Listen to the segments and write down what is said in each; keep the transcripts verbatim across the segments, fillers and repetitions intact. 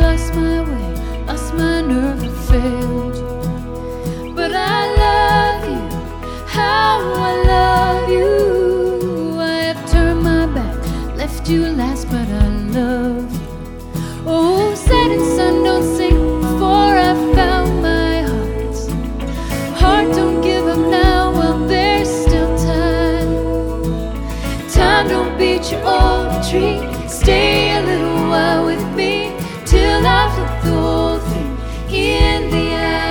lost my way, lost my nerve and failed you. But I love you, how I love you. I have turned my back, left you last, but I love you. Oh, setting sun, don't sink before I found my heart. Heart, don't give up now, well there's still time. Time, don't beat your old retreat. Stay a little while with me till I've looked the whole thing in the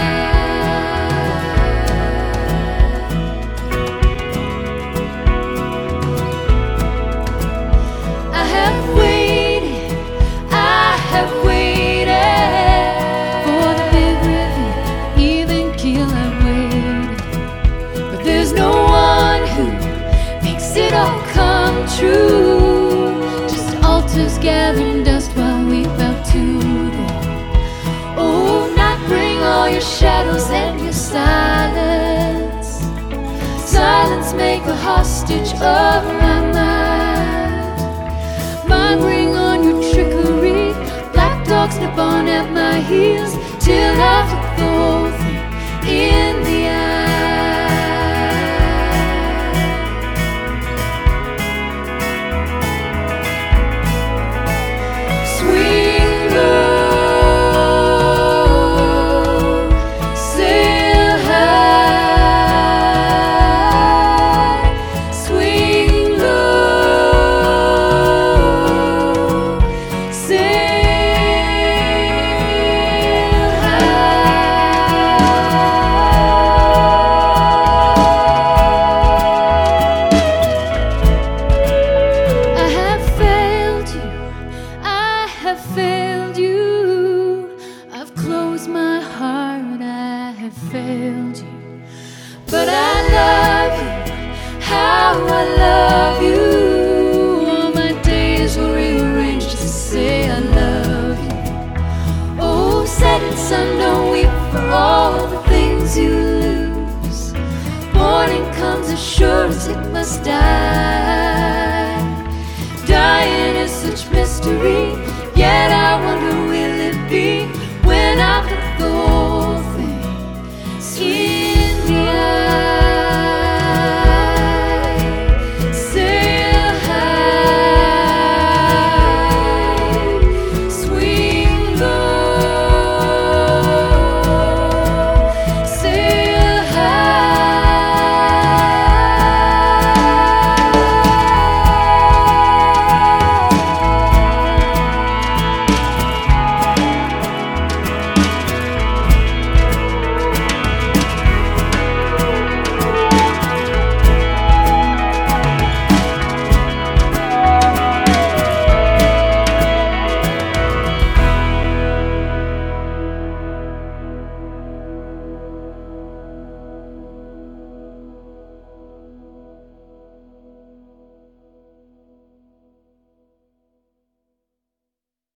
eye. I have waited, I have waited for the big reveal, even keel I've waited. But there's no one who makes it all come true. Altars gathering dust while we bow to them. Oh, night, bring all your shadows and your silence. Silence, make a hostage of my mind. Mind, bring on your trickery. Black dogs nip on at my heels till I've looked the whole thing in the